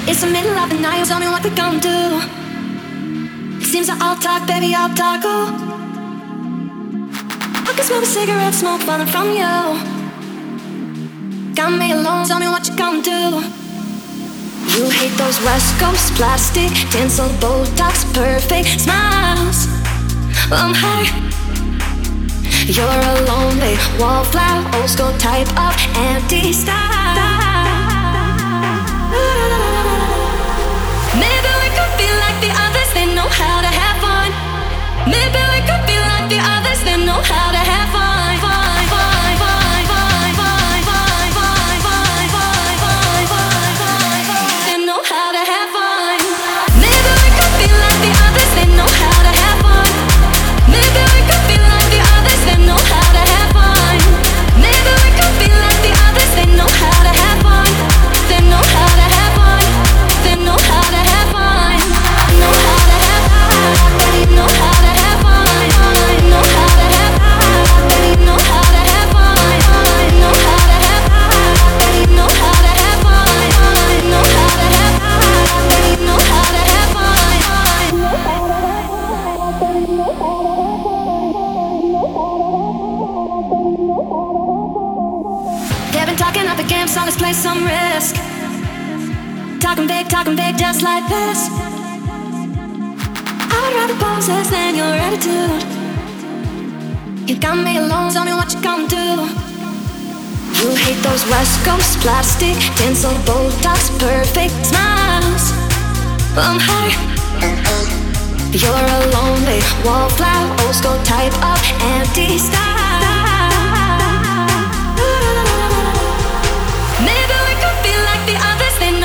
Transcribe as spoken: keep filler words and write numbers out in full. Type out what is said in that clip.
It's the middle of the night, tell me what we gonna do. It seems that I'll talk, baby, I'll talk, oh. I can smell the cigarette smoke falling from you. Got me alone, tell me what you gonna do. You hate those West Coast plastic, tinsel, Botox, perfect smiles. I'm high. You're a lonely wallflower, old school type of empty style. Maybe we could be like the others, they know how to have fun. Maybe we could be like the others, they know how to have fun. Fun, fun, fun, fun, fun, fun, fun, fun, fun, fun, fun, fun, fun. They know how to have fun. Maybe we could be like the others, they know how to have fun. Maybe we could be like the others, they know how to have fun. Maybe we could be like the others, they know how to have fun. They know how to have fun. They know how to have fun. Know how to have fun. They know how to have fun. Know how to have fun. They know how to have fun. Know how to have fun. They know how to have fun. Know how to have fun. They know how to have fun. They've been talking up the game, so let's play some risk. Talking big, talking big, just like this. I would rather poses than your attitude. You got me alone, tell me what you gonna do. You hate those West Coast plastic, tinsel, Botox, perfect smiles. I'm high. You're a lonely wallflower, old school type of empty style. Maybe we could be like the others, they